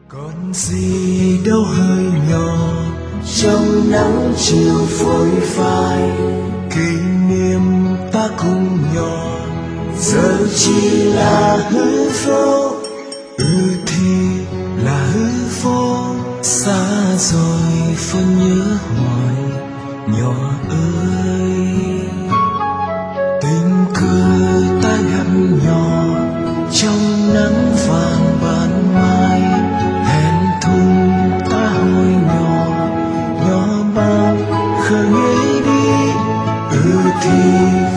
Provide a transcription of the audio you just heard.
còn gì đâu hơi nhỏ trong nắng chiều phôi phai, kỷ niệm ta cùng nhỏ giờ chỉ là hư vô. Thì là hư vô, xa rồi phân nhớ hoài nhỏ ơi. Tình cờ ta gặp nhỏ trong nắng vàng ban mai, hẹn thùng ta hồi nhỏ nhỏ bao khờ nghĩ đi. Thì